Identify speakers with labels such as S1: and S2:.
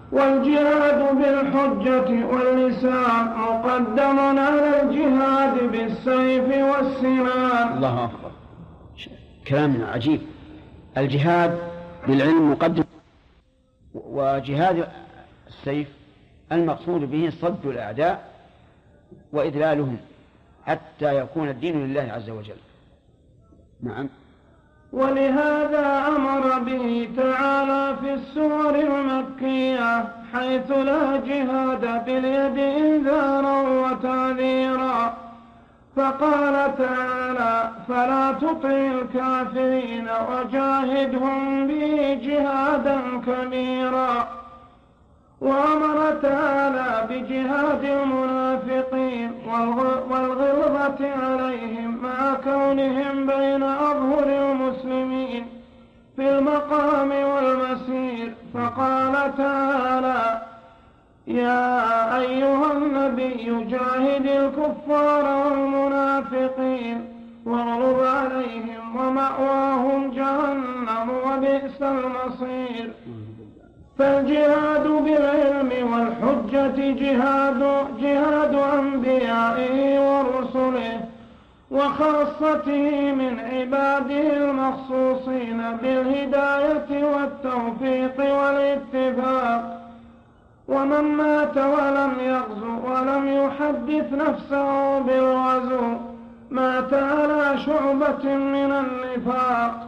S1: والجهاد بالحجة واللسان مقدم على الجهاد بالسيف والسنان.
S2: الله أكبر، كلام عجيب. الجهاد بالعلم مقدم، وجهاد السيف المقصود به صد الأعداء وإذلالهم حتى يكون الدين لله عز وجل. نعم.
S1: ولهذا أمر به تعالى في السور المكية حيث لا جهاد باليد إنذارا وتعذيرا، فقال تعالى: فلا تطع الكافرين وجاهدهم به جهادا كبيرا. وأمر تعالى بجهاد المنافقين والغلظة عليهم مع كونهم بين أظهر المسلمين في المقام والمسير، فقال تعالى: يا أيها النبي جاهد الكفار والمنافقين واغلظ عليهم ومأواهم جهنم وبئس المصير. فالجهاد بالعلم والحجة جهاد أنبيائه ورسله وخاصته من عباده المخصوصين بالهداية والتوفيق والاتفاق. ومن مات ولم يغزو ولم يحدث نفسه بالغزو مات على شعبة من النفاق.